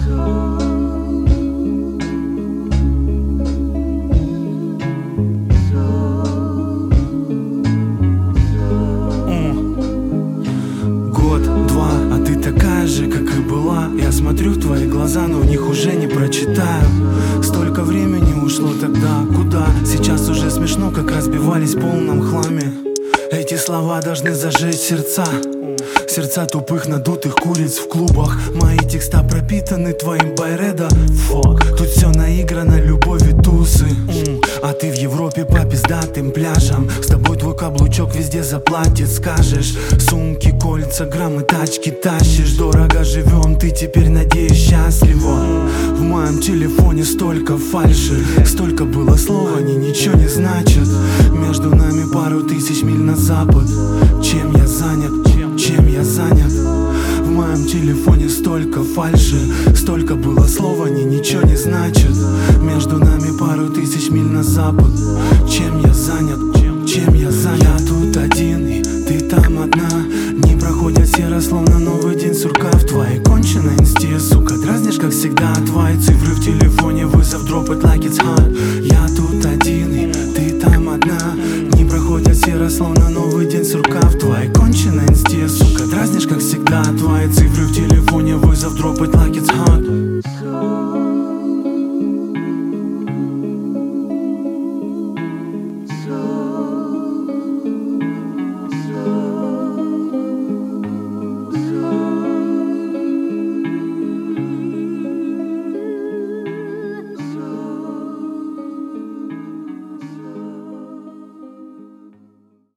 Год-два, а ты такая же, как и была. Я смотрю в твои глаза, но в них уже не прочитаю. Столько времени ушло тогда, куда? Сейчас уже смешно, как разбивались в полном хламе. Эти слова должны зажечь сердца. Сердца тупых надутых куриц в клубах. Мои текста пропитаны твоим байредо. Фак, тут все наиграно, любовь и тусы. А ты в Европе по пиздатым пляжам. С тобой твой каблучок везде заплатит, скажешь. Сумки, кольца, граммы, тачки тащишь. Дорого живем, ты теперь, надеюсь, счастлива. В моем телефоне столько фальши. Столько было слов, они ничего не значат. Между нами пару тысяч миль на запад. Чем я занят? Чем я занят? В моем телефоне столько фальши. Столько было слов, они ничего не значат. Между нами пару тысяч миль на запад. Чем я занят? Чем я занят? Я тут один, и ты там одна. Дни проходят серо, словно новый день сурка. В твоей конченой инсте, сука, дразнишь, как всегда. Твои цифры в телефоне, вызов drop it like it's hot. Я тут один, и ты там одна. Дни проходят серо, словно новый день сурка. В твоей конченой инсте, сука, дразнишь, как всегда.